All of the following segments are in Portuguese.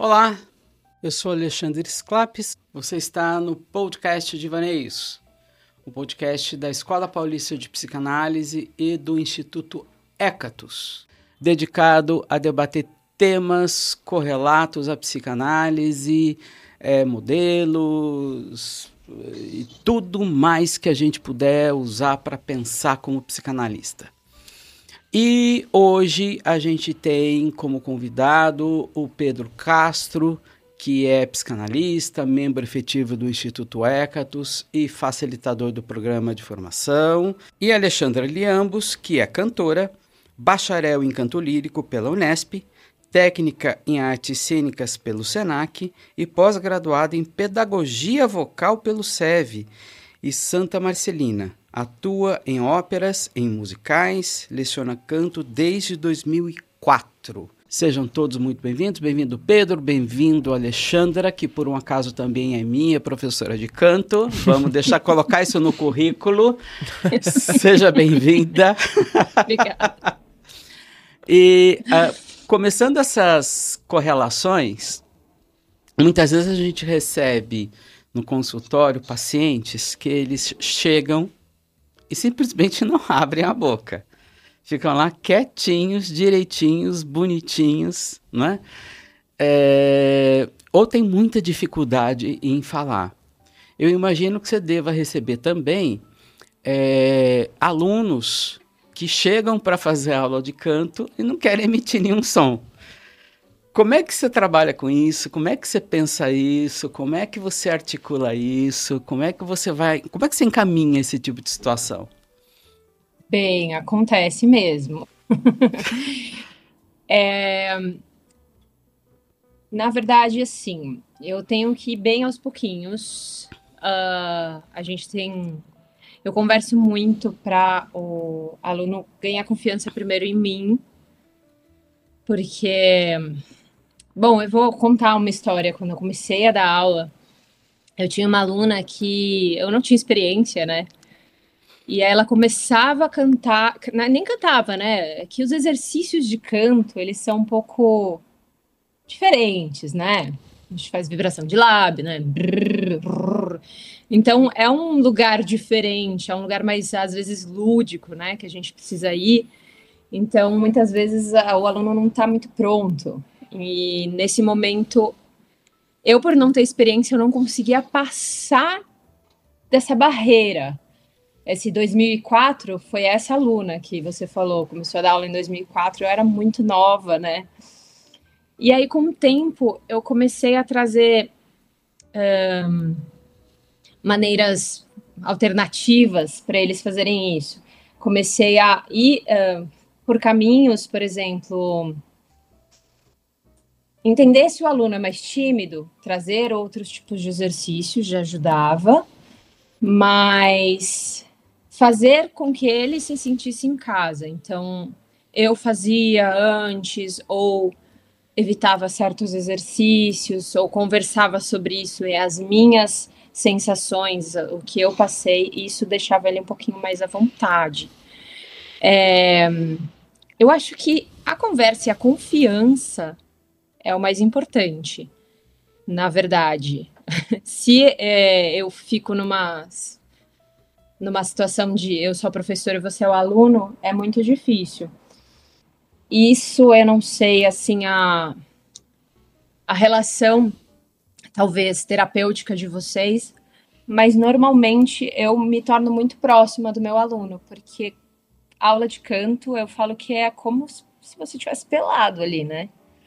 Olá, eu sou Alexandre Sclapis, você está no podcast Divaneios, o podcast da Escola Paulista de Psicanálise e do Instituto Hécatos, dedicado a debater temas correlatos à psicanálise, modelos e tudo mais que a gente puder usar para pensar como psicanalista. E hoje a gente tem como convidado o Pedro Castro, que é psicanalista, membro efetivo do Instituto Hécatos e facilitador do programa de formação, e Alexandra Liambos, que é cantora, bacharel em canto lírico pela Unesp, técnica em artes cênicas pelo SENAC e pós-graduada em pedagogia vocal pelo SEV e Santa Marcelina. Atua em óperas, em musicais, leciona canto desde 2004. Sejam todos muito bem-vindos. Bem-vindo, Pedro. Bem-vindo, Alexandra, que por um acaso também é minha professora de canto. Vamos colocar isso no currículo. Seja bem-vinda. Obrigada. E começando essas correlações, muitas vezes a gente recebe no consultório pacientes que eles chegam e simplesmente não abrem a boca. Ficam lá quietinhos, direitinhos, bonitinhos, né? Ou tem muita dificuldade em falar. Eu imagino que você deva receber também alunos que chegam para fazer aula de canto e não querem emitir nenhum som. Como é que você trabalha com isso? Como é que você pensa isso? Como é que você articula isso? Como é que você encaminha esse tipo de situação? Bem, acontece mesmo. Na verdade, assim, eu tenho que ir bem aos pouquinhos. Eu converso muito para o aluno ganhar confiança primeiro em mim, porque... Bom, eu vou contar uma história. Quando eu comecei a dar aula, eu tinha uma aluna que eu não tinha experiência, né? E ela começava a cantar, nem cantava, né? Que os exercícios de canto, eles são um pouco diferentes, né? A gente faz vibração de lábio, né? Brrr, brrr. Então, é um lugar diferente, é um lugar mais, às vezes, lúdico, né? Que a gente precisa ir. Então, muitas vezes, o aluno não está muito pronto. E nesse momento, eu, por não ter experiência, eu não conseguia passar dessa barreira. Esse 2004 foi essa aluna que você falou, começou a dar aula em 2004, eu era muito nova, né? E aí, com o tempo, eu comecei a trazer maneiras alternativas para eles fazerem isso. Comecei a ir por caminhos, por exemplo... Entender se o aluno é mais tímido, trazer outros tipos de exercícios já ajudava, mas fazer com que ele se sentisse em casa. Então, eu fazia antes, ou evitava certos exercícios, ou conversava sobre isso e as minhas sensações, o que eu passei, e isso deixava ele um pouquinho mais à vontade. Eu acho que a conversa e a confiança é o mais importante, na verdade. Se eu fico numa situação de eu sou a professora e você é o aluno, é muito difícil. Isso eu não sei, assim, a relação, talvez, terapêutica de vocês, mas normalmente eu me torno muito próxima do meu aluno, porque aula de canto eu falo que é como se você tivesse pelado ali, né?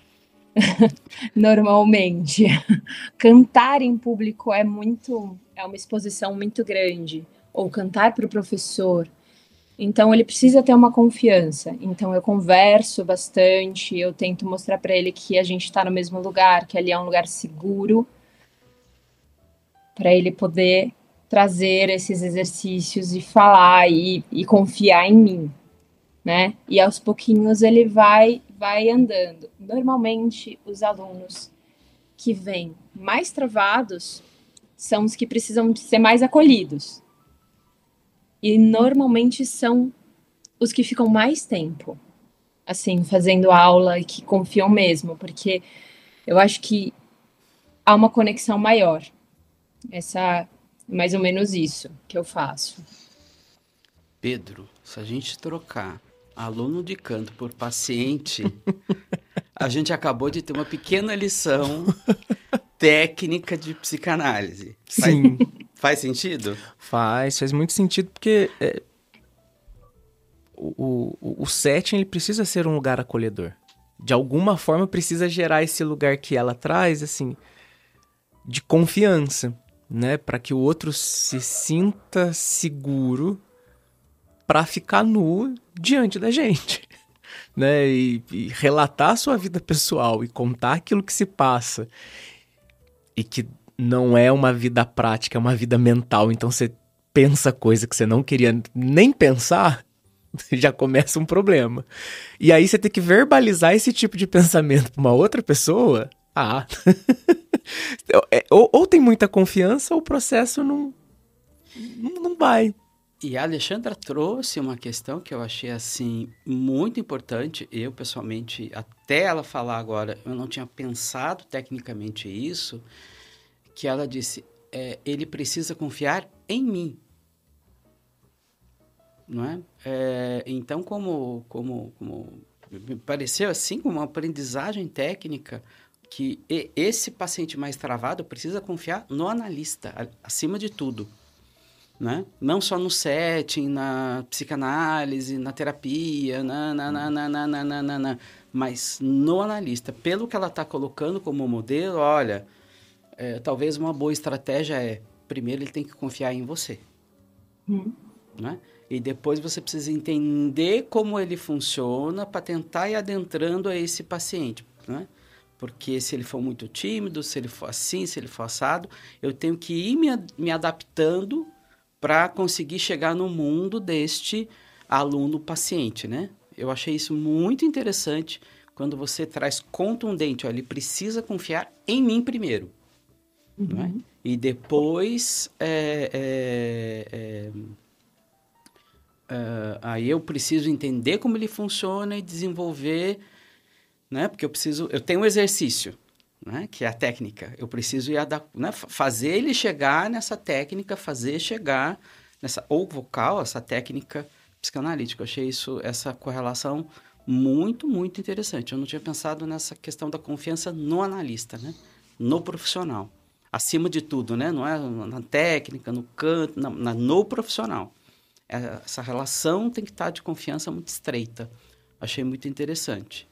Normalmente. Cantar em público é uma exposição muito grande, ou cantar para o professor. Então ele precisa ter uma confiança. Então eu converso bastante, eu tento mostrar para ele que a gente está no mesmo lugar, que ali é um lugar seguro, para ele poder trazer esses exercícios e falar e confiar em mim, né? E aos pouquinhos ele vai andando. Normalmente, os alunos que vêm mais travados são os que precisam ser mais acolhidos. E normalmente são os que ficam mais tempo, assim, fazendo aula e que confiam mesmo, porque Eu acho que há uma conexão maior. Essa, mais ou menos isso que eu faço. Pedro, se a gente trocar aluno de canto por paciente, a gente acabou de ter uma pequena lição técnica de psicanálise. Sim, Faz sentido? faz muito sentido, porque o setting ele precisa ser um lugar acolhedor. De alguma forma precisa gerar esse lugar que ela traz, assim, de confiança, né? Para que o outro se sinta seguro para ficar nu diante da gente, né? E relatar a sua vida pessoal e contar aquilo que se passa. E que não é uma vida prática, é uma vida mental. Então você pensa coisa que você não queria nem pensar, já começa um problema. E aí você tem que verbalizar esse tipo de pensamento para uma outra pessoa. Ou tem muita confiança ou o processo não vai. E a Alexandra trouxe uma questão que eu achei assim muito importante. Eu pessoalmente, até ela falar agora, eu não tinha pensado tecnicamente isso, que ela disse, ele precisa confiar em mim. Não é? Então, como me pareceu assim, como uma aprendizagem técnica, que esse paciente mais travado precisa confiar no analista, acima de tudo. Né? Não só no setting, na psicanálise, na terapia, mas no analista. Pelo que ela está colocando como modelo, olha, talvez uma boa estratégia primeiro ele tem que confiar em você. Né? E depois você precisa entender como ele funciona para tentar ir adentrando a esse paciente. Né? Porque se ele for muito tímido, se ele for assim, se ele for assado, eu tenho que ir me adaptando para conseguir chegar no mundo deste aluno paciente, né? Eu achei isso muito interessante quando você traz contundente, ele precisa confiar em mim primeiro, não é? E depois aí eu preciso entender como ele funciona e desenvolver, né? Porque eu tenho um exercício, né? Que é a técnica. Eu preciso fazer ele chegar nessa técnica, fazer chegar ou vocal, essa técnica psicanalítica. Eu achei essa correlação muito, muito interessante. Eu não tinha pensado nessa questão da confiança no analista, né? No profissional. Acima de tudo, né? Não é na técnica, no canto, no profissional. Essa relação tem que estar de confiança muito estreita. Achei muito interessante.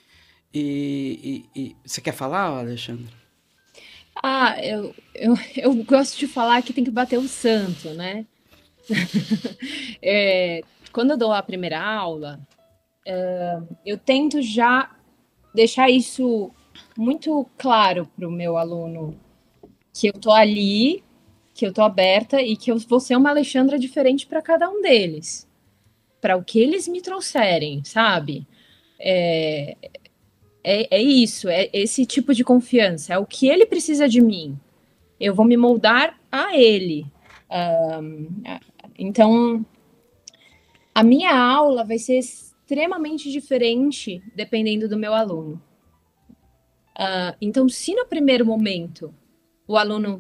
E você quer falar, Alexandre? Eu gosto de falar que tem que bater o santo, né? Quando eu dou a primeira aula, eu tento já deixar isso muito claro para o meu aluno, que eu tô ali, que eu tô aberta e que eu vou ser uma Alexandra diferente para cada um deles, para o que eles me trouxerem, sabe? É isso, é esse tipo de confiança, é o que ele precisa de mim. Eu vou me moldar a ele. Então, a minha aula vai ser extremamente diferente dependendo do meu aluno. Então, se no primeiro momento o aluno.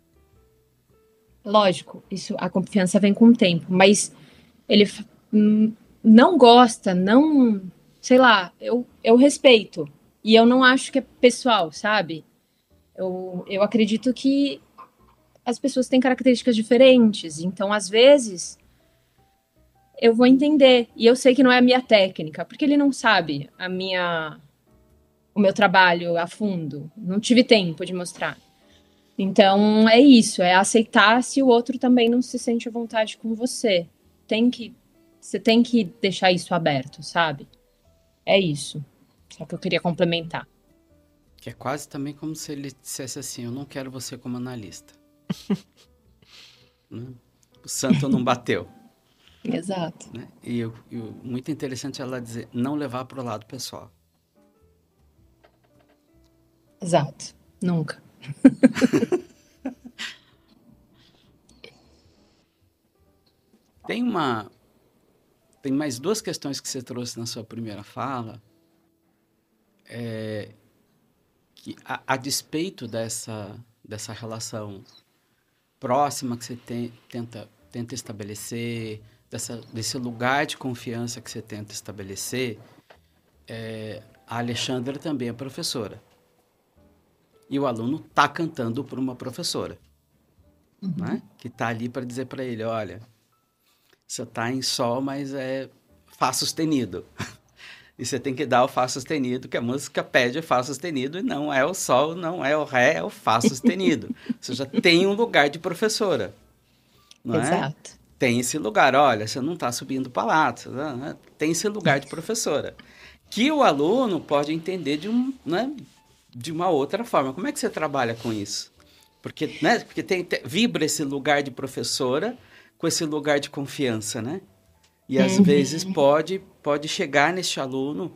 Lógico, a confiança vem com o tempo, mas ele não gosta, não. Sei lá, eu respeito. E eu não acho que é pessoal, sabe? Eu acredito que as pessoas têm características diferentes, então às vezes eu vou entender e eu sei que não é a minha técnica, porque ele não sabe o meu trabalho a fundo, não tive tempo de mostrar. Então é isso, é aceitar se o outro também não se sente à vontade com você. Você tem que deixar isso aberto, sabe? É isso. Só que eu queria complementar. Que é quase também como se ele dissesse assim, eu não quero você como analista. Né? O santo não bateu. Exato. Né? E muito interessante ela dizer, não levar para o lado pessoal. Exato. Nunca. Tem mais duas questões que você trouxe na sua primeira fala, que a despeito dessa relação próxima que você tenta estabelecer, desse lugar de confiança que você tenta estabelecer, a Alexandra também é professora. E o aluno está cantando para uma professora, né? Que está ali para dizer para ele, olha, você está em Sol, mas é Fá sustenido. E você tem que dar o Fá sustenido, que a música pede o Fá sustenido, e não é o Sol, não é o Ré, é o Fá sustenido. Você já tem um lugar de professora, não é? Exato. Tem esse lugar, olha, você não está subindo para lá, tem esse lugar de professora. Que o aluno pode entender de uma outra forma. Como é que você trabalha com isso? Porque vibra esse lugar de professora com esse lugar de confiança, né? E às vezes pode chegar neste aluno...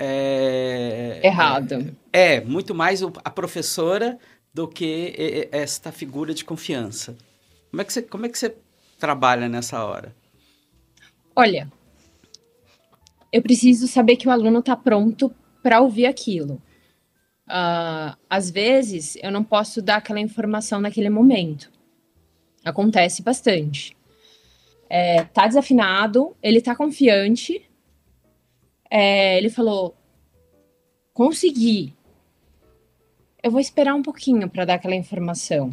errado. Muito mais a professora do que esta figura de confiança. Como é que você trabalha nessa hora? Olha, eu preciso saber que o aluno está pronto para ouvir aquilo. Às vezes, eu não posso dar aquela informação naquele momento. Acontece bastante. Tá desafinado, ele tá confiante, ele falou, consegui. Eu vou esperar um pouquinho para dar aquela informação.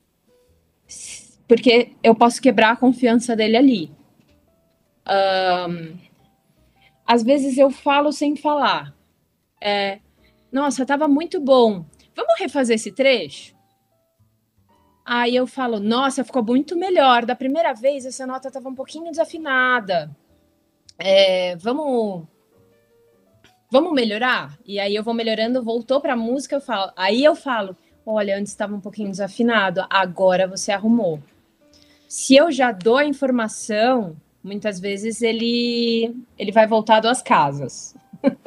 Porque eu posso quebrar a confiança dele ali. Às vezes eu falo sem falar. Nossa, tava muito bom. Vamos refazer esse trecho? Aí eu falo, nossa, ficou muito melhor. Da primeira vez, essa nota estava um pouquinho desafinada. Vamos melhorar? E aí eu vou melhorando, voltou para a música, aí eu falo, olha, antes estava um pouquinho desafinado, agora você arrumou. Se eu já dou a informação, muitas vezes ele vai voltar duas casas.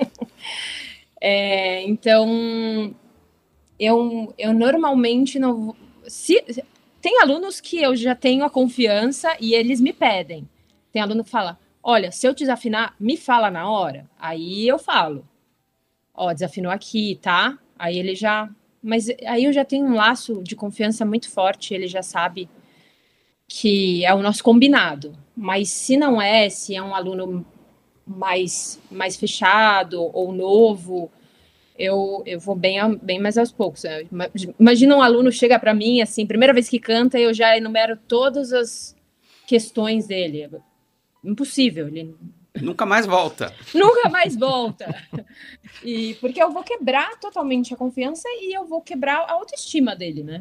Então, eu normalmente não... Tem alunos que eu já tenho a confiança e eles me pedem. Tem aluno que fala, olha, se eu desafinar, me fala na hora. Aí eu falo, desafinou aqui, tá? Aí ele já... Mas aí eu já tenho um laço de confiança muito forte, ele já sabe que é o nosso combinado. Mas se não se é um aluno mais fechado ou novo... Eu vou bem mais aos poucos. Imagina um aluno chega para mim, assim, primeira vez que canta, eu já enumero todas as questões dele. Impossível. Ele nunca mais volta. Nunca mais volta. Porque eu vou quebrar totalmente a confiança e eu vou quebrar a autoestima dele, né?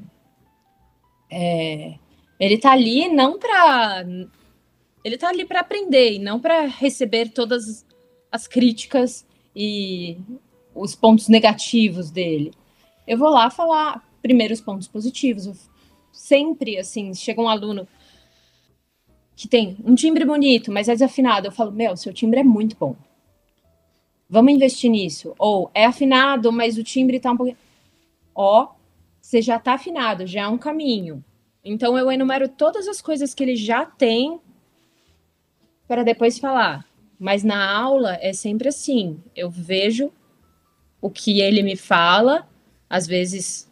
Ele tá ali não para... Ele tá ali para aprender e não para receber todas as críticas e... os pontos negativos dele. Eu vou lá falar primeiro os pontos positivos. Eu sempre, assim, chega um aluno que tem um timbre bonito, mas é desafinado. Eu falo, seu timbre é muito bom. Vamos investir nisso. Ou é afinado, mas o timbre tá um pouquinho... você já tá afinado, já é um caminho. Então eu enumero todas as coisas que ele já tem para depois falar. Mas na aula é sempre assim. Eu vejo o que ele me fala, às vezes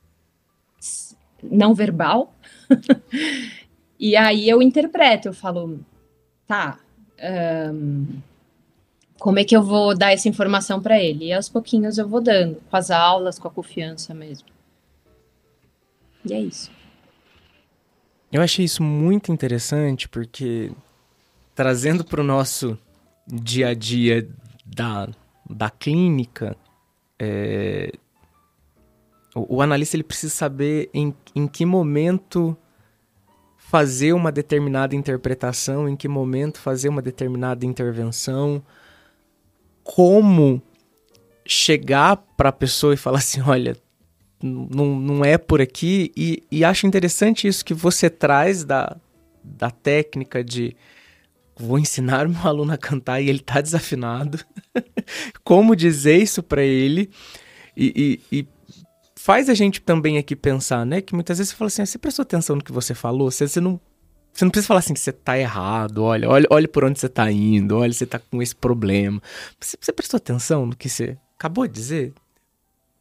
não verbal, e aí eu interpreto, eu falo, tá, como é que eu vou dar essa informação para ele? E aos pouquinhos eu vou dando, com as aulas, com a confiança mesmo. E é isso. Eu achei isso muito interessante, porque trazendo para o nosso dia a dia da clínica, o analista ele precisa saber em que momento fazer uma determinada interpretação, em que momento fazer uma determinada intervenção, como chegar para a pessoa e falar assim, olha, não é por aqui, e acho interessante isso que você traz da técnica de vou ensinar o meu aluno a cantar e ele tá desafinado. Como dizer isso para ele e faz a gente também aqui pensar, né? Que muitas vezes você fala assim, você prestou atenção no que você falou? Você não precisa falar assim que você tá errado, olha por onde você tá indo, olha, você tá com esse problema. Você prestou atenção no que você acabou de dizer?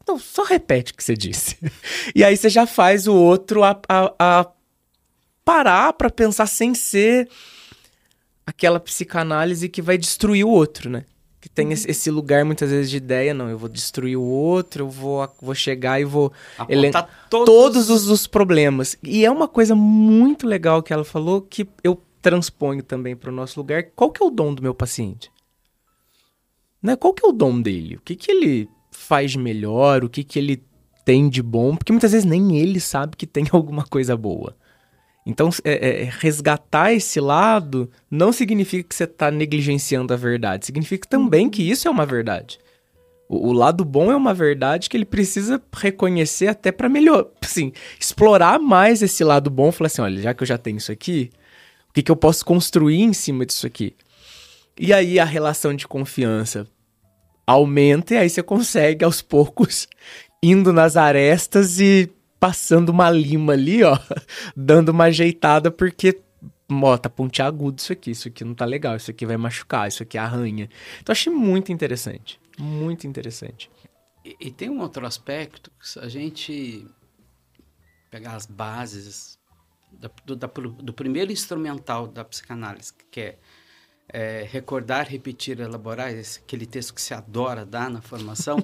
Não, só repete o que você disse. E aí você já faz o outro a parar pra pensar sem ser aquela psicanálise que vai destruir o outro, né? Que tem esse lugar, muitas vezes, de ideia, não, eu vou destruir o outro, eu vou chegar e vou apontar todos os problemas. E é uma coisa muito legal que ela falou, que eu transponho também para o nosso lugar. Qual que é o dom do meu paciente? Né? Qual que é o dom dele? O que ele faz de melhor? O que ele tem de bom? Porque muitas vezes nem ele sabe que tem alguma coisa boa. Então, resgatar esse lado não significa que você está negligenciando a verdade. Significa também que isso é uma verdade. O lado bom é uma verdade que ele precisa reconhecer até para melhor, assim, explorar mais esse lado bom. Falar assim, olha, já que eu já tenho isso aqui, o que eu posso construir em cima disso aqui? E aí a relação de confiança aumenta e aí você consegue, aos poucos, indo nas arestas e passando uma lima ali, ó, dando uma ajeitada, porque, ó, tá pontiagudo isso aqui não tá legal, isso aqui vai machucar, isso aqui arranha. Então, achei muito interessante, muito interessante. E tem um outro aspecto, se a gente pegar as bases do primeiro instrumental da psicanálise, que é recordar, repetir, elaborar, aquele texto que se adora dar na formação,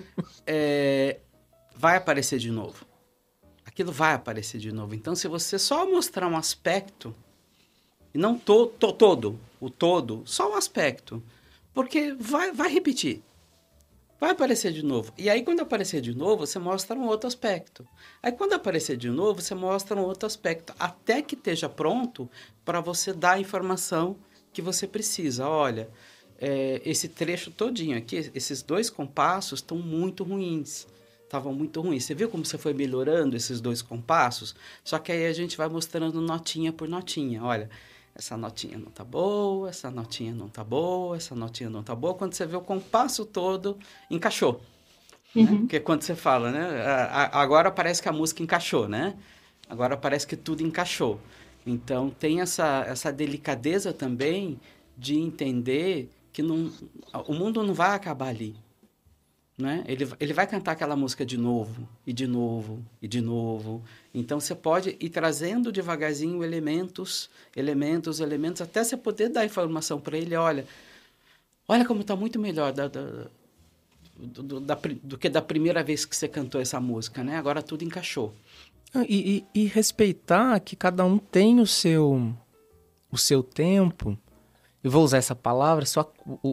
vai aparecer de novo. Aquilo vai aparecer de novo. Então, se você só mostrar um aspecto, e não o todo, só um aspecto, porque vai repetir. Vai aparecer de novo. E aí, quando aparecer de novo, você mostra um outro aspecto. Aí, quando aparecer de novo, você mostra um outro aspecto, até que esteja pronto para você dar a informação que você precisa. Olha, esse trecho todinho aqui, esses 2 compassos estão muito ruins. Estavam muito ruins. Você viu como você foi melhorando esses 2 compassos? Só que aí a gente vai mostrando notinha por notinha. Olha, essa notinha não tá boa, essa notinha não tá boa, essa notinha não tá boa. Quando você vê o compasso todo, encaixou. Né? Porque quando você fala, né? Agora parece que a música encaixou, né? Agora parece que tudo encaixou. Então, tem essa delicadeza também de entender que o mundo não vai acabar ali. Né? Ele vai cantar aquela música de novo, e de novo, e de novo. Então, você pode ir trazendo devagarzinho elementos, até você poder dar informação para ele. Olha como está muito melhor do que da primeira vez que você cantou essa música. Né? Agora tudo encaixou. E respeitar que cada um tem o seu tempo. Eu vou usar essa palavra, só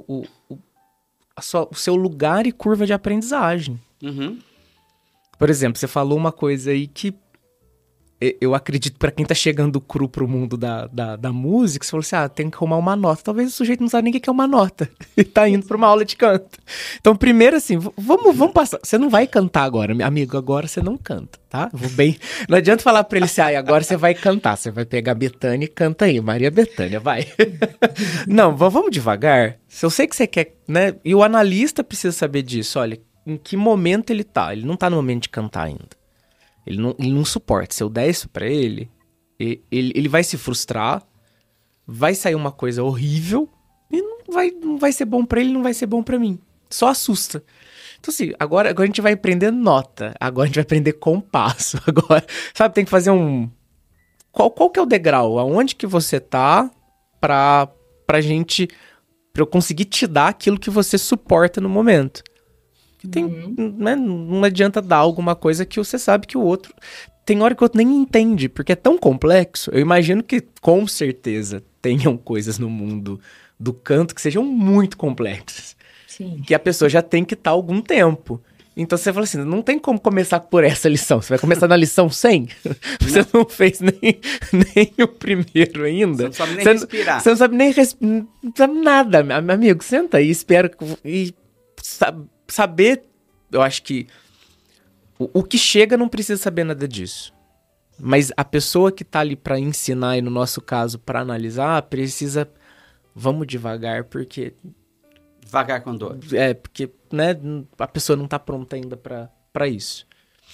o seu lugar e curva de aprendizagem. Uhum. Por exemplo, você falou uma coisa aí que eu acredito para quem tá chegando cru pro mundo da música, você falou assim, tem que arrumar uma nota. Talvez o sujeito não sabe nem o que é uma nota e tá indo pra uma aula de canto. Então, primeiro assim, vamos passar. Você não vai cantar agora, meu amigo, agora você não canta, tá? Não adianta falar pra ele assim, agora você vai cantar. Você vai pegar a Bethânia e canta aí, Maria Bethânia, vai. Não, vamos devagar. Se eu sei que você quer, né? E o analista precisa saber disso, olha, em que momento ele tá. Ele não tá no momento de cantar ainda. Ele não suporta. Se eu der isso pra ele, ele vai se frustrar, vai sair uma coisa horrível e não vai ser bom pra ele, não vai ser bom pra mim. Só assusta. Então, assim, agora a gente vai aprender nota, agora a gente vai aprender compasso, agora, sabe, tem que fazer Qual que é o degrau? Aonde que você tá pra eu conseguir te dar aquilo que você suporta no momento? Né, não adianta dar alguma coisa que você sabe que o outro... Tem hora que o outro nem entende, porque é tão complexo. Eu imagino que, com certeza, tenham coisas no mundo do canto que sejam muito complexas. Sim. Que a pessoa já tem que estar há algum tempo. Então você fala assim, não tem como começar por essa lição. Você vai começar na lição 100? Você não fez nem o primeiro ainda. Você não sabe nem respirar. Você não sabe nem não sabe nada, meu amigo. Senta aí, espera e saber, eu acho que o que chega não precisa saber nada disso. Mas a pessoa que tá ali pra ensinar, e no nosso caso, pra analisar, precisa... Vamos devagar, porque... Devagar com dor. Porque, né, a pessoa não tá pronta ainda pra isso.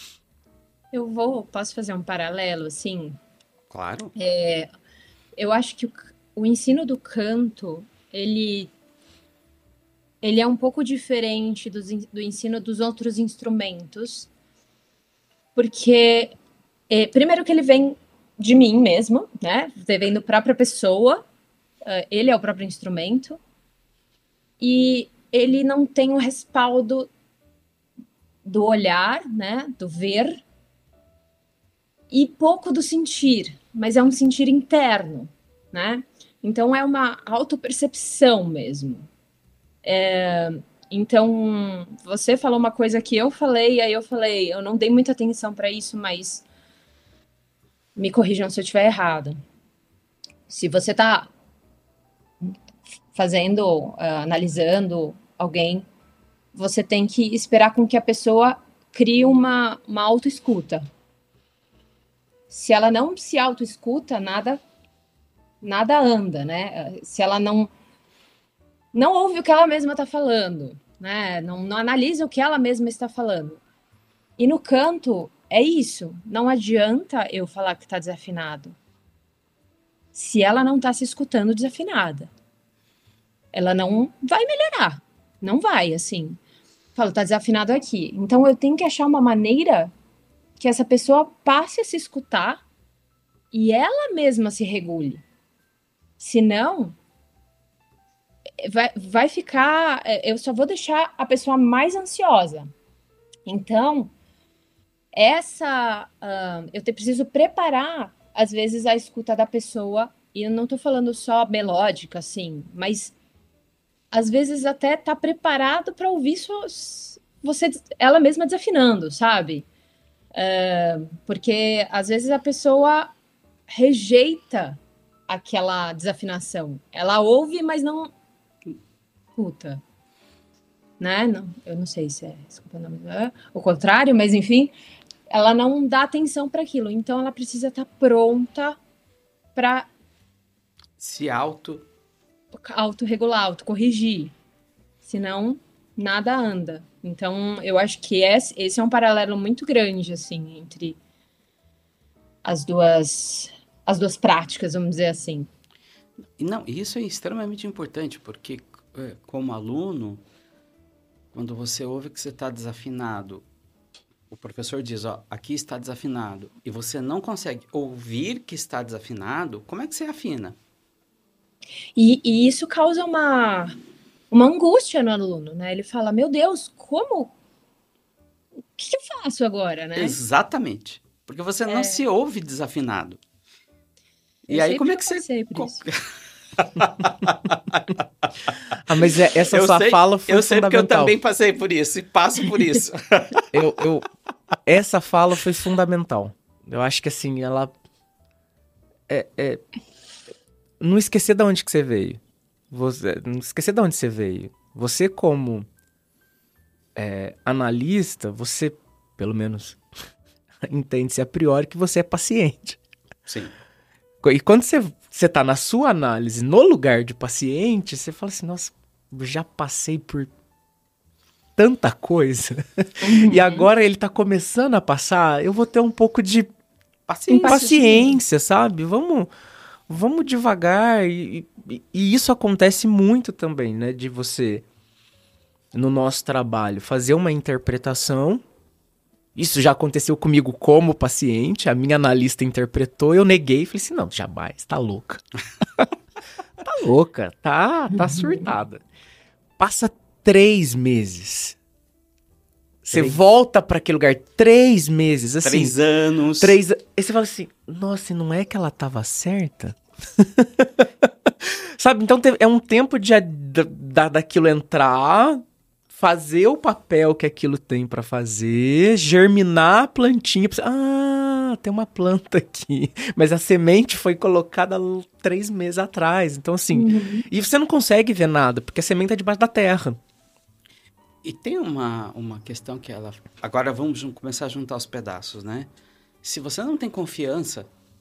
Posso fazer um paralelo, assim? Claro. Eu acho que o ensino do canto, ele ele é um pouco diferente do ensino dos outros instrumentos, porque, primeiro que ele vem de mim mesmo, né? Vem da própria pessoa, ele é o próprio instrumento, e ele não tem o respaldo do olhar, né? Do ver, e pouco do sentir, mas é um sentir interno, né? Então é uma autopercepção mesmo. Então, você falou uma coisa que eu falei, aí eu falei, eu não dei muita atenção para isso, mas me corrijam se eu estiver errado. Se você está fazendo, analisando alguém, você tem que esperar com que a pessoa crie uma autoescuta. Se ela não se autoescuta, nada anda, né? Se ela não ouve o que ela mesma está falando, né? Não analisa o que ela mesma está falando. E no canto, é isso. Não adianta eu falar que está desafinado. Se ela não está se escutando desafinada, ela não vai melhorar. Não vai, assim. Falo, tá desafinado aqui. Então eu tenho que achar uma maneira que essa pessoa passe a se escutar e ela mesma se regule. Senão, vai ficar... Eu só vou deixar a pessoa mais ansiosa. Então, eu preciso preparar, às vezes, a escuta da pessoa. E eu não tô falando só melódica, assim, mas às vezes até tá preparado para ouvir ela mesma desafinando, sabe? Porque às vezes a pessoa rejeita aquela desafinação. Ela ouve, mas não escuta. Né? Não, eu não sei se desculpa, não, o contrário, mas enfim, ela não dá atenção para aquilo. Então ela precisa estar pronta para se autorregular, autocorrigir. Senão, nada anda. Então, eu acho que esse é um paralelo muito grande, assim, entre as duas práticas, vamos dizer assim. Não, isso é extremamente importante, porque como aluno, quando você ouve que você está desafinado, o professor diz, ó, aqui está desafinado, e você não consegue ouvir que está desafinado, como é que você afina? E isso causa uma angústia no aluno, né? Ele fala, meu Deus, como? O que eu faço agora, né? Exatamente. Porque você não se ouve desafinado. E aí, como é que você... Mas essa sua fala foi fundamental. Eu sei porque eu também passei por isso e passo por isso. Essa fala foi fundamental. Eu acho que assim, ela... Não esquecer de onde que você veio. Não esquecer de onde você veio. Você como analista, você, pelo menos, entende-se a priori que você é paciente. Sim. E quando você tá na sua análise, no lugar de paciente, você fala assim, nossa, eu já passei por tanta coisa. Uhum. E agora ele tá começando a passar, eu vou ter um pouco de paciência, sabe? Vamos devagar. E isso acontece muito também, né? De você, no nosso trabalho, fazer uma interpretação. Isso já aconteceu comigo como paciente. A minha analista interpretou, eu neguei. Falei assim, não, jamais, tá louca. Tá louca, tá surtada. Passa 3 meses. Você volta pra aquele lugar 3 meses, assim. 3 anos. Aí você fala assim, nossa, não é que ela tava certa? Sabe, então é um tempo daquilo entrar, fazer o papel que aquilo tem pra fazer, germinar a plantinha. Tem uma planta aqui. Mas a semente foi colocada 3 meses atrás. Então, assim, e você não consegue ver nada, porque a semente tá debaixo da terra. E tem uma questão que ela... Agora vamos começar a juntar os pedaços, né? Se você não tem confiança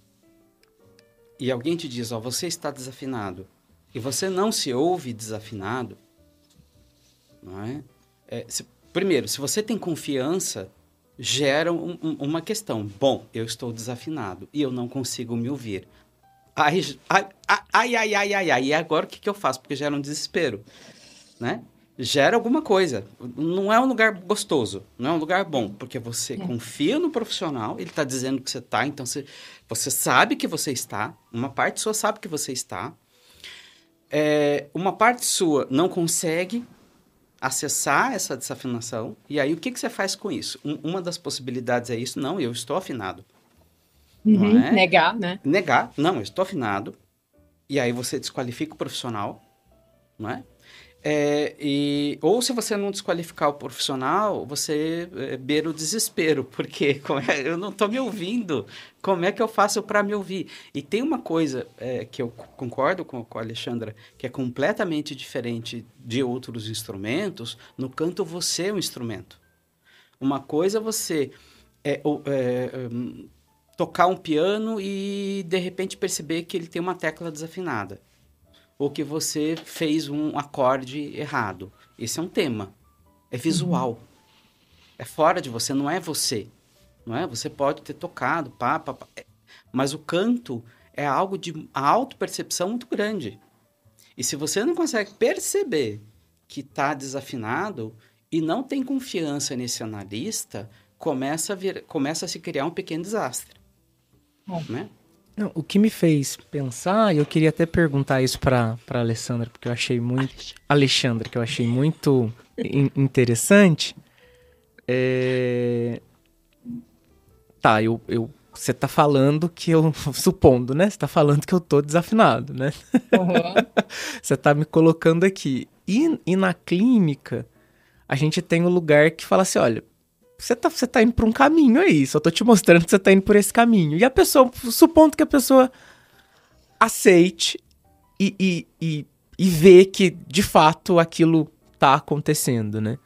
e alguém te diz, ó, você está desafinado, e você não se ouve desafinado, não é? Primeiro, se você tem confiança, gera uma questão. Bom, eu estou desafinado e eu não consigo me ouvir. Ai, e agora o que eu faço? Porque gera um desespero, né? gera alguma coisa. Não é um lugar gostoso, não é um lugar bom, porque você confia no profissional, ele está dizendo que você está, então você sabe que você está, uma parte sua sabe que você está, uma parte sua não consegue acessar essa desafinação, e aí o que você faz com isso? Uma das possibilidades é isso, não, eu estou afinado. Não é? Negar, né? Negar, não, eu estou afinado, e aí você desqualifica o profissional, não é? Ou se você não desqualificar o profissional, você beira o desespero, porque eu não estou me ouvindo, como é que eu faço para me ouvir? E tem uma coisa que eu concordo com a Alexandra, que é completamente diferente de outros instrumentos, no canto você é um instrumento. Uma coisa é você tocar um piano e de repente perceber que ele tem uma tecla desafinada. Ou que você fez um acorde errado. Esse é um tema. É visual. É fora de você, não é você. Não é? Você pode ter tocado, mas o canto é algo de autopercepção muito grande. E se você não consegue perceber que está desafinado e não tem confiança nesse analista, começa a se criar um pequeno desastre. Né? Não, o que me fez pensar, e eu queria até perguntar isso para Alessandra, porque eu achei muito... Alexandra, que eu achei muito interessante. Tá, você tá falando que eu... Supondo, né? Você tá falando que eu tô desafinado, né? Uhum. Você tá me colocando aqui. E na clínica, a gente tem um lugar que fala assim, olha... Você tá indo por um caminho aí, só tô te mostrando que você tá indo por esse caminho. E a pessoa, supondo que a pessoa aceite e vê que, de fato, aquilo tá acontecendo, né?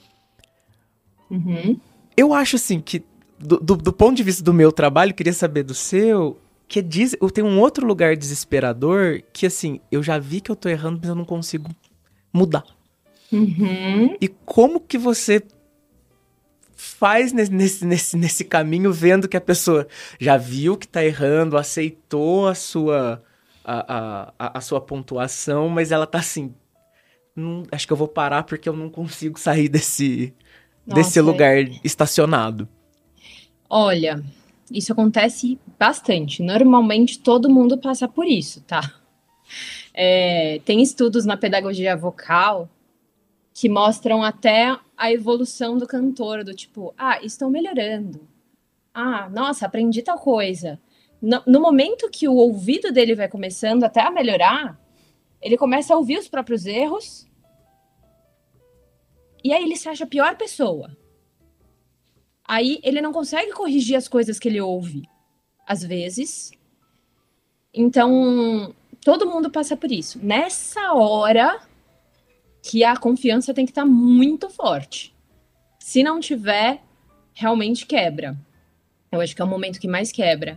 Uhum. Eu acho, assim, que, do ponto de vista do meu trabalho, queria saber do seu, que eu tenho um outro lugar desesperador que, assim, eu já vi que eu tô errando, mas eu não consigo mudar. Uhum. E como que você... faz nesse caminho, vendo que a pessoa já viu que tá errando, aceitou a sua pontuação, mas ela tá assim, acho que eu vou parar porque eu não consigo sair desse lugar estacionado. Olha, isso acontece bastante. Normalmente todo mundo passa por isso, tá? Tem estudos na pedagogia vocal que mostram até a evolução do cantor, do tipo, estou melhorando. Nossa, aprendi tal coisa. No momento que o ouvido dele vai começando até a melhorar, ele começa a ouvir os próprios erros e aí ele se acha a pior pessoa. Aí ele não consegue corrigir as coisas que ele ouve, às vezes. Então, todo mundo passa por isso. Nessa hora... que a confiança tem que estar muito forte. Se não tiver, realmente quebra. Eu acho que é o momento que mais quebra.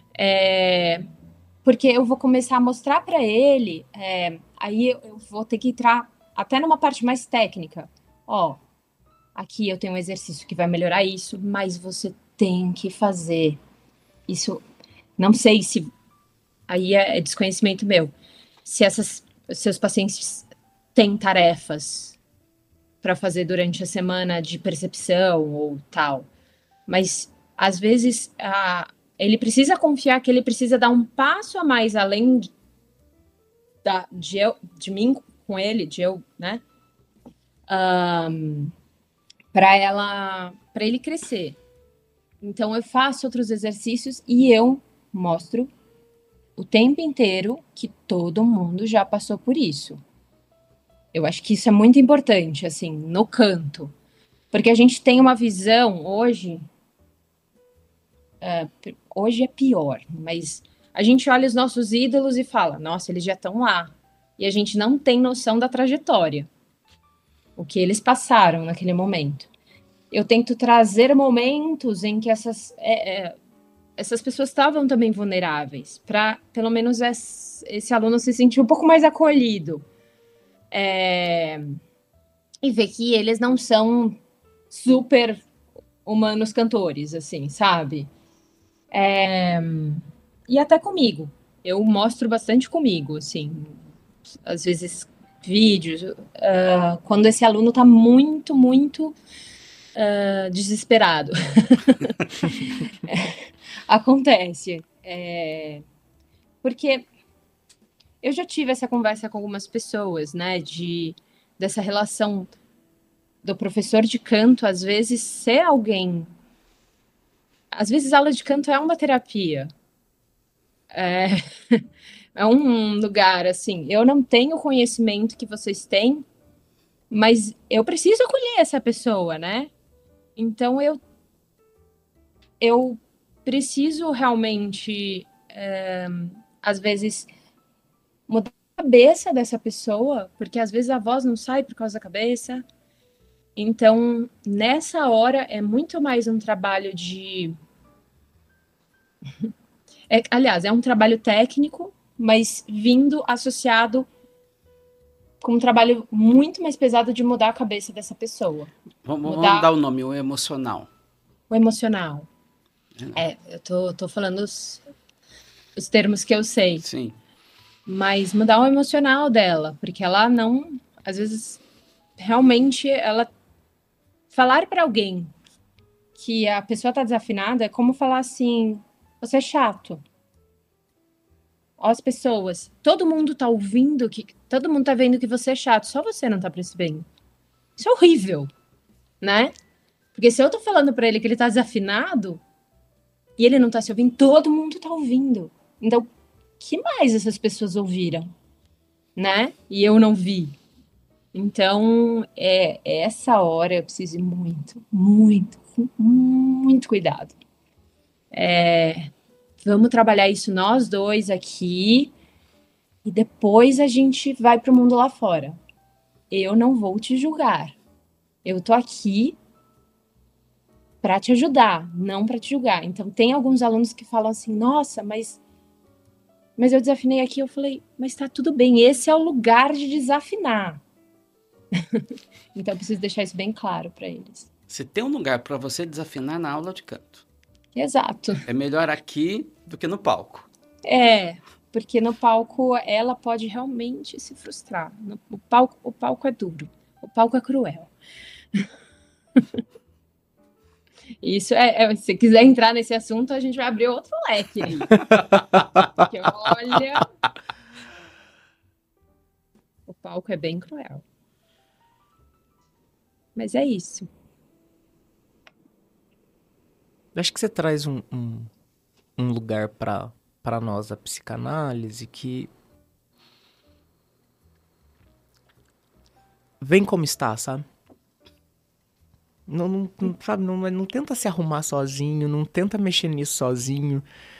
Porque eu vou começar a mostrar para ele, aí eu vou ter que entrar até numa parte mais técnica. Aqui eu tenho um exercício que vai melhorar isso, mas você tem que fazer. Isso, não sei se... Aí é desconhecimento meu. Se seus pacientes... tem tarefas para fazer durante a semana de percepção ou tal. Mas, às vezes, ele precisa confiar que ele precisa dar um passo a mais além de mim com ele, de eu, né? Para ele crescer. Então, eu faço outros exercícios e eu mostro o tempo inteiro que todo mundo já passou por isso. Eu acho que isso é muito importante, assim, no canto. Porque a gente tem uma visão hoje... hoje é pior, mas a gente olha os nossos ídolos e fala, nossa, eles já estão lá. E a gente não tem noção da trajetória. O que eles passaram naquele momento. Eu tento trazer momentos em que essas pessoas estavam também vulneráveis. Para, pelo menos, esse aluno se sentir um pouco mais acolhido. E ver que eles não são super humanos cantores, assim, sabe? E até comigo. Eu mostro bastante comigo, assim. Às vezes vídeos, quando esse aluno está muito, muito desesperado. Acontece. Porque eu já tive essa conversa com algumas pessoas, né, dessa relação do professor de canto, às vezes, ser alguém... Às vezes, aula de canto é uma terapia. É um lugar, assim, eu não tenho o conhecimento que vocês têm, mas eu preciso acolher essa pessoa, né? Então, eu preciso realmente, às vezes, mudar a cabeça dessa pessoa, porque às vezes a voz não sai por causa da cabeça. Então, nessa hora, é muito mais um trabalho de... aliás, é um trabalho técnico, mas vindo associado com um trabalho muito mais pesado de mudar a cabeça dessa pessoa. Vamos dar o nome, o emocional. O emocional. Eu tô falando os termos que eu sei. Sim. Mas mudar o emocional dela, porque ela não... Às vezes, realmente, ela... Falar para alguém que a pessoa tá desafinada é como falar assim, você é chato. Ó, as pessoas, todo mundo tá ouvindo, todo mundo tá vendo que você é chato, só você não tá percebendo. Isso é horrível, né? Porque se eu tô falando para ele que ele tá desafinado e ele não tá se ouvindo, todo mundo tá ouvindo. Então, o que mais essas pessoas ouviram, né? E eu não vi. Então, essa hora eu preciso ir muito, muito, com muito cuidado. Vamos trabalhar isso nós dois aqui e depois a gente vai para o mundo lá fora. Eu não vou te julgar. Eu tô aqui para te ajudar, não para te julgar. Então, tem alguns alunos que falam assim, nossa, mas eu desafinei aqui. Eu falei, mas tá tudo bem, esse é o lugar de desafinar. Então, eu preciso deixar isso bem claro para eles. Se tem um lugar para você desafinar na aula de canto. Exato. É melhor aqui do que no palco. Porque no palco ela pode realmente se frustrar. O palco é duro. O palco é cruel. Isso se quiser entrar nesse assunto, a gente vai abrir outro leque aí. Porque olha... O palco é bem cruel. Mas é isso. Acho que você traz um lugar para nós, a psicanálise, que vem como está, sabe? Não tenta se arrumar sozinho, não tenta mexer nisso sozinho.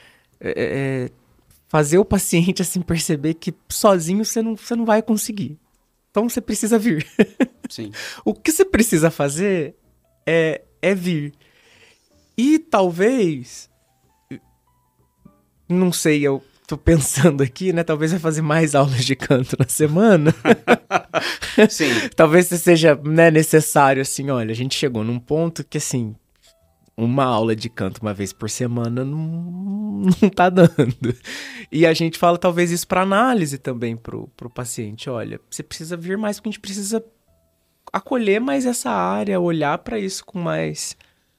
Fazer o paciente assim perceber que sozinho você não vai conseguir. Então você precisa vir. Sim. O que você precisa fazer é vir. E talvez, não sei, eu tô pensando aqui, né? Talvez vai fazer mais aulas de canto na semana. Sim. Talvez seja, né, necessário, assim, olha, a gente chegou num ponto que, assim, uma aula de canto uma vez por semana não tá dando. E a gente fala talvez isso para análise também pro paciente. Olha, você precisa vir mais porque a gente precisa acolher mais essa área, olhar para isso com mais...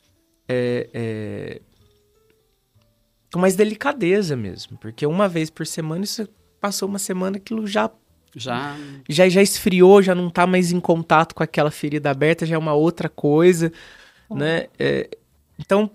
com mais delicadeza mesmo, porque uma vez por semana, isso passou uma semana, aquilo já esfriou, já não tá mais em contato com aquela ferida aberta, já é uma outra coisa, né? Então...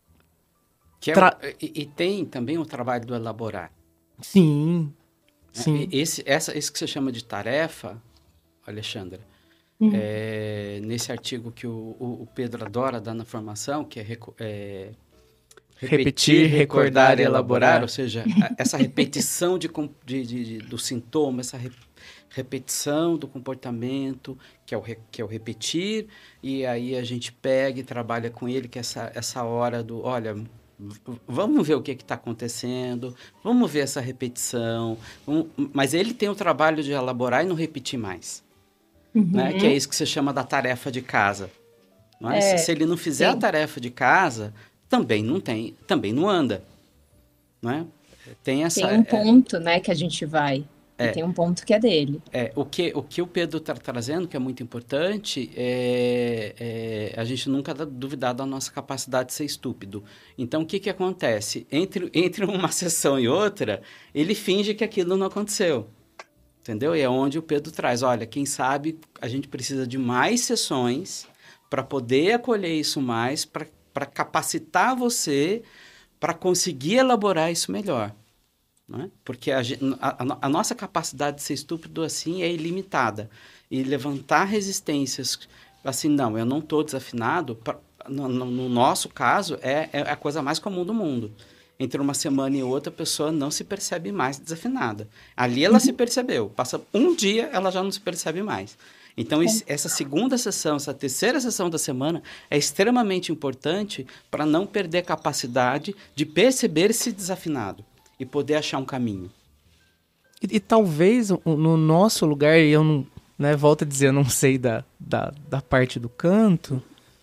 E tem também o trabalho do elaborar. Sim. Esse que você chama de tarefa, Alexandra, nesse artigo que o Pedro adora dar na formação, que é repetir, recordar e elaborar, ou seja, essa repetição do sintoma, essa repetição do comportamento, que é o repetir, e aí a gente pega e trabalha com ele, que é essa hora do, olha, vamos ver o que está acontecendo, vamos ver essa repetição, mas ele tem o trabalho de elaborar e não repetir mais. Né? Que é isso que você chama da tarefa de casa. Não é? Se ele não fizer a tarefa de casa, também não anda. Não é? Tem um ponto, né, que a gente vai. E tem um ponto que é dele. O que o Pedro está trazendo, que é muito importante, a gente nunca duvidar da nossa capacidade de ser estúpido. Então, o que acontece? Entre uma sessão e outra, ele finge que aquilo não aconteceu. Entendeu? E é onde o Pedro traz, olha, quem sabe a gente precisa de mais sessões para poder acolher isso mais, para capacitar você para conseguir elaborar isso melhor. Né? Porque a nossa capacidade de ser estúpido assim é ilimitada. E levantar resistências, assim, não, eu não estou desafinado, no nosso caso, é a coisa mais comum do mundo. Entre uma semana e outra, a pessoa não se percebe mais desafinada. Ali ela se percebeu. Passa um dia, ela já não se percebe mais. Então, essa segunda sessão, essa terceira sessão da semana é extremamente importante para não perder a capacidade de perceber-se desafinado e poder achar um caminho. E talvez no nosso lugar, eu não, né, volto a dizer, eu não sei da parte do canto,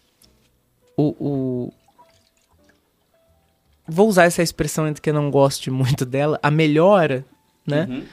vou usar essa expressão que eu não gosto muito dela, a melhora, né? Uhum.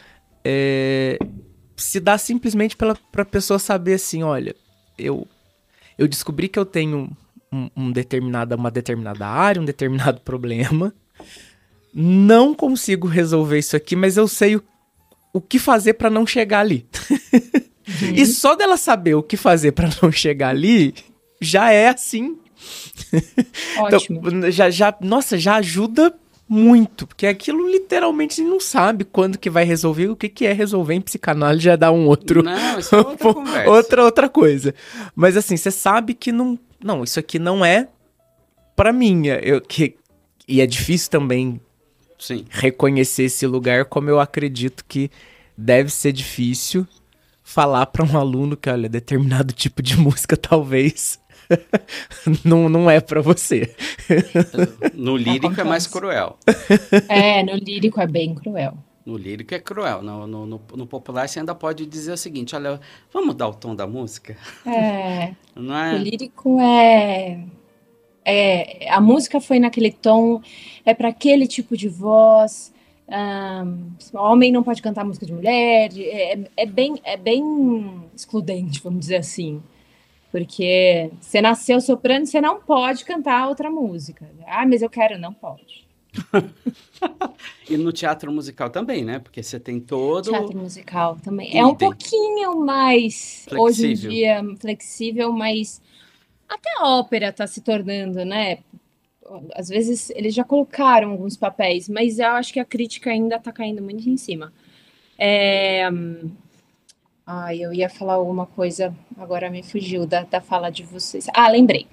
Se dá simplesmente para a pessoa saber assim, olha, eu descobri que eu tenho uma determinada área, um determinado problema, não consigo resolver isso aqui, mas eu sei o que fazer para não chegar ali. Uhum. E só dela saber o que fazer para não chegar ali, já é assim. Ótimo. Então, já ajuda muito, porque aquilo literalmente você não sabe quando que vai resolver, o que é resolver em psicanálise já dá um outro... Não, isso é outra conversa. outra coisa. Mas assim, você sabe que não, isso aqui não é pra mim. E é difícil também Sim. reconhecer esse lugar, como eu acredito que deve ser difícil falar pra um aluno que, olha, determinado tipo de música talvez... não é pra você. No lírico é mais cruel. No lírico é bem cruel. No lírico é cruel. No popular você ainda pode dizer o seguinte, olha, vamos mudar o tom da música? Não é? O lírico a música foi naquele tom, é para aquele tipo de voz, homem não pode cantar música de mulher, é bem excludente, vamos dizer assim. Porque você nasceu soprano, você não pode cantar outra música. Mas eu quero, não pode. E no teatro musical também, né? Porque você tem todo... Teatro musical também. É um pouquinho mais, flexível. Hoje em dia, flexível, mas até a ópera está se tornando, né? Às vezes, eles já colocaram alguns papéis, mas eu acho que a crítica ainda está caindo muito em cima. Eu ia falar alguma coisa, agora me fugiu da fala de vocês. Lembrei.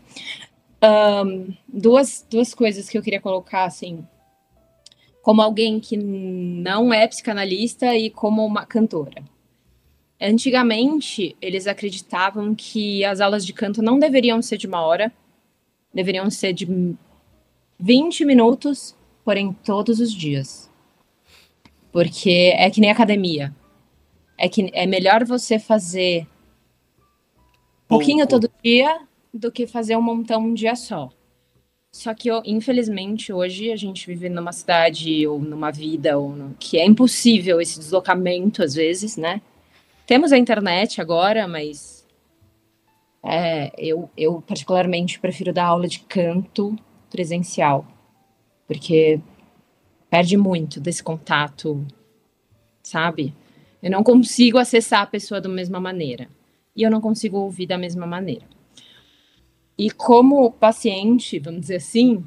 Duas coisas que eu queria colocar, assim, como alguém que não é psicanalista e como uma cantora. Antigamente, eles acreditavam que as aulas de canto não deveriam ser de 1 hora, deveriam ser de 20 minutos, porém todos os dias. Porque é que nem academia. É melhor você fazer pouquinho todo dia do que fazer um montão um dia só. Só que, infelizmente, hoje a gente vive numa cidade ou numa vida que é impossível esse deslocamento, às vezes, né? Temos a internet agora, mas eu particularmente prefiro dar aula de canto presencial, porque perde muito desse contato, sabe? Eu não consigo acessar a pessoa da mesma maneira. E eu não consigo ouvir da mesma maneira. E como paciente, vamos dizer assim,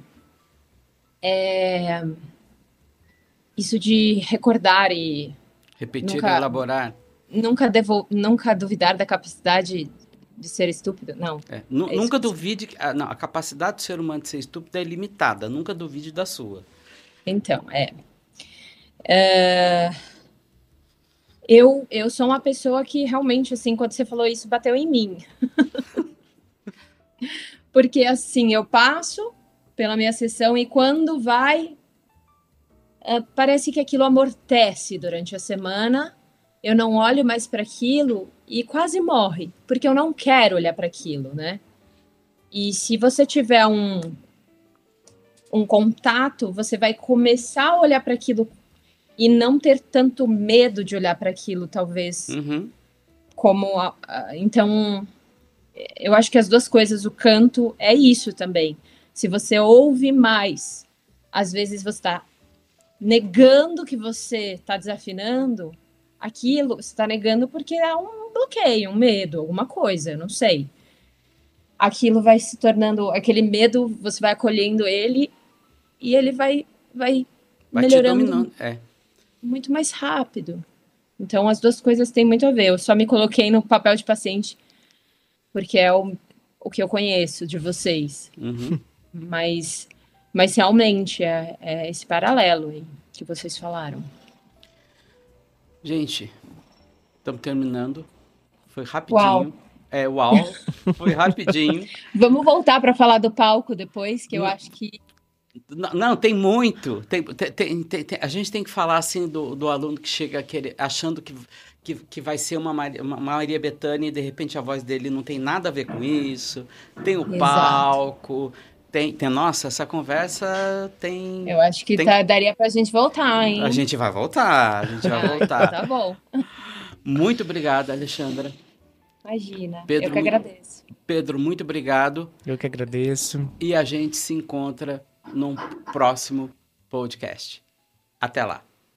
isso de recordar e... repetir e elaborar. Nunca duvidar da capacidade de ser estúpido, não. Nunca duvide... a capacidade do ser humano de ser estúpido é limitada. Nunca duvide da sua. Então, Eu sou uma pessoa que realmente, assim, quando você falou isso, bateu em mim. Porque, assim, eu passo pela minha sessão e quando vai, parece que aquilo amortece durante a semana. Eu não olho mais para aquilo e quase morre, porque eu não quero olhar para aquilo, né? E se você tiver um contato, você vai começar a olhar para aquilo e não ter tanto medo de olhar para aquilo, talvez, como... Então, eu acho que as duas coisas, o canto é isso também. Se você ouve mais, às vezes você está negando que você está desafinando, aquilo você está negando porque é um bloqueio, um medo, alguma coisa, eu não sei. Aquilo vai se tornando, aquele medo, você vai acolhendo ele e ele vai melhorando muito mais rápido. Então, as duas coisas têm muito a ver. Eu só me coloquei no papel de paciente porque é o que eu conheço de vocês. Mas realmente é esse paralelo aí que vocês falaram. Gente, estamos terminando. Foi rapidinho. Uau. Foi rapidinho. Vamos voltar para falar do palco depois, que eu acho que... Não, tem muito. A gente tem que falar assim do aluno que chega achando que vai ser uma Maria Bethânia e de repente a voz dele não tem nada a ver com isso. Tem o palco, tem nossa, essa conversa tem... Eu acho que daria pra gente voltar, hein? A gente vai voltar. Tá bom. Muito obrigado, Alexandra. Imagina, Pedro, eu que agradeço. Pedro, muito obrigado. Eu que agradeço. E a gente se encontra num próximo podcast. Até lá.